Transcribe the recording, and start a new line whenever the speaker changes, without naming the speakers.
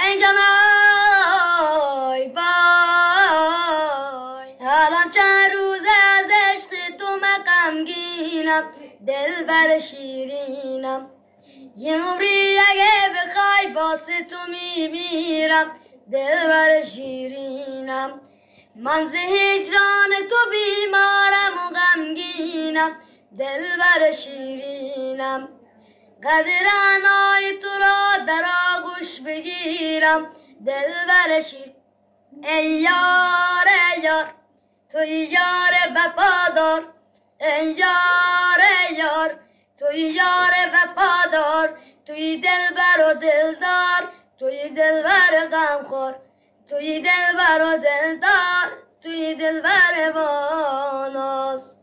ای جانای وای الان چند روز از عشق تو من غمگینم دلبر شیرینم یه عمری اگه بخوای واسه تو میمیرم دلبر شیرینم من ز هجران تو بیمارم و غمگینم دلبر شیرینم قدر عنای تو را در آغوش بگیرم دلبر شیر ای یار ای یار توی یار وفادار ای یار ای یار توی یار وفادار توی دلبر و دلدار توی دلبر غمخوار توی دلبر و دلدار توی دلبر واناس